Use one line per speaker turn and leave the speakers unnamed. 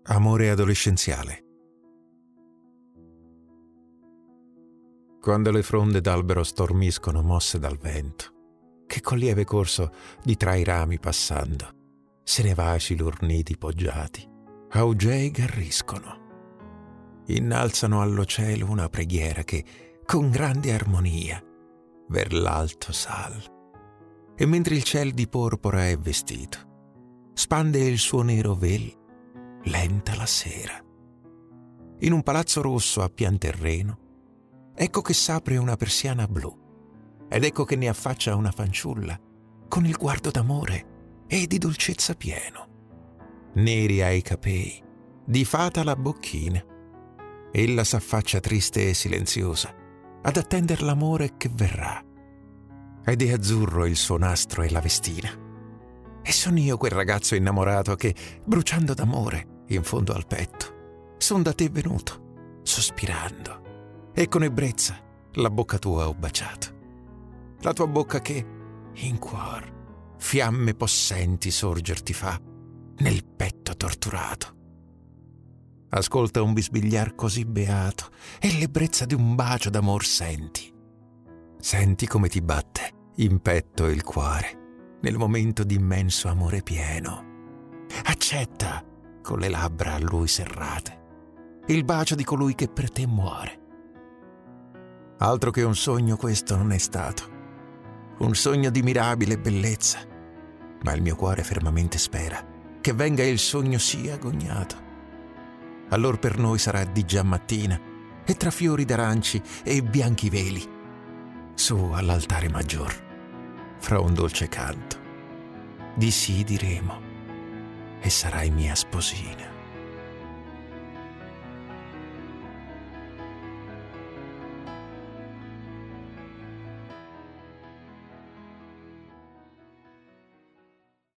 Amore adolescenziale. Quando le fronde d'albero stormiscono mosse dal vento, che con lieve corso di tra i rami passando, se ne vaci lurniti poggiati, augei garriscono. Innalzano allo cielo una preghiera che, con grande armonia, ver l'alto sal. E mentre il ciel di porpora è vestito, spande il suo nero vel, lenta la sera. In un palazzo rosso a pian terreno, ecco che s'apre una persiana blu, ed ecco che ne affaccia una fanciulla, con il guardo d'amore e di dolcezza pieno. Neri ai capei, di fata la bocchina, ella s'affaccia triste e silenziosa, ad attender l'amore che verrà. Ed è azzurro il suo nastro e la vestina. E son io quel ragazzo innamorato che, bruciando d'amore, in fondo al petto, son da te venuto, sospirando, e con ebbrezza la bocca tua ho baciato. La tua bocca che, in cuor, fiamme possenti sorger ti fa, nel petto torturato. Ascolta un bisbigliar così beato, e l'ebbrezza di un bacio d'amor senti. Senti come ti batte in petto il cuore, nel momento d'immenso amore pieno. Accetta, con le labbra a lui serrate, il bacio di colui che per te muore. Altro che un sogno questo non è stato, un sogno di mirabile bellezza, ma il mio cuore fermamente spera che venga il sogno sì agognato. Allor per noi sarà di già mattina, e tra fiori d'aranci e bianchi veli, su all'altare maggior, fra un dolce canto, di sì diremo, e sarai mia sposina.